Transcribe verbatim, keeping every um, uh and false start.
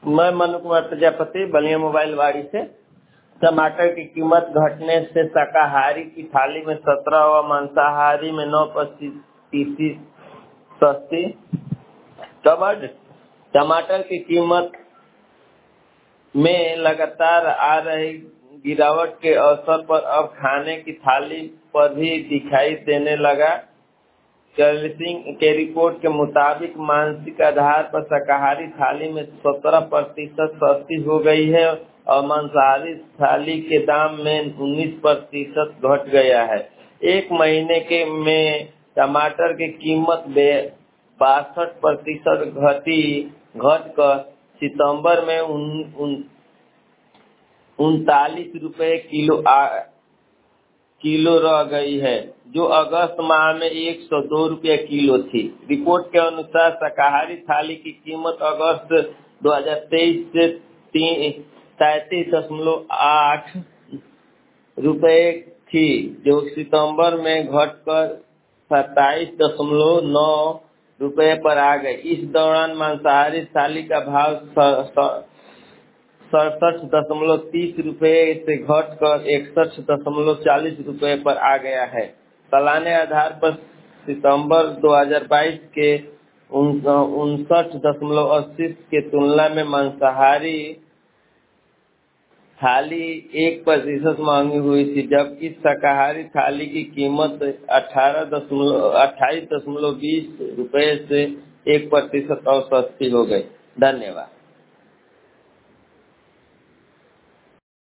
मैं मनु कुमार प्रजापति बलिया मोबाइल वाड़ी से। टमाटर की कीमत घटने से शाकाहारी की थाली में सत्रह व मांसाहारी में नौ प्रतिशत सस्ती। टमाटर टमाटर की कीमत में लगातार आ रही गिरावट के अवसर पर अब खाने की थाली पर भी दिखाई देने लगा। सिंह के रिपोर्ट के मुताबिक मानसिक आधार पर शाकाहारी थाली में सत्रह प्रतिशत सस्ती हो गई है और मांसाहारी थाली के दाम में उन्नीस प्रतिशत घट गया है। एक महीने के में टमाटर की कीमत बासठ प्रतिशत घटी घटकर सितंबर में उनतालीस रुपए किलो आ किलो रह गई है, जो अगस्त माह में एक सौ दो रुपये किलो थी। रिपोर्ट के अनुसार शाकाहारी थाली की कीमत अगस्त दो हज़ार तेईस से तैतीस दशमलव आठ रुपये थी, जो सितंबर में घटकर सत्ताईस दशमलव नौ रुपये पर आ गई। इस दौरान मांसाहारी थाली का भाव सड़सठ दशमलव तीस रुपये से घटकर इकसठ दशमलव चालीस रुपये पर आ गया है। सालाने आधार पर सितंबर दो हज़ार बाईस के उनसठ दशमलव अस्सी के तुलना में मांसाहारी थाली एक प्रतिशत महंगी हुई थी, जबकि शाकाहारी थाली की कीमत अठारह दशमलव अट्ठाईस दशमलव बीस रुपये से एक प्रतिशत और सस्ती हो गई। धन्यवाद।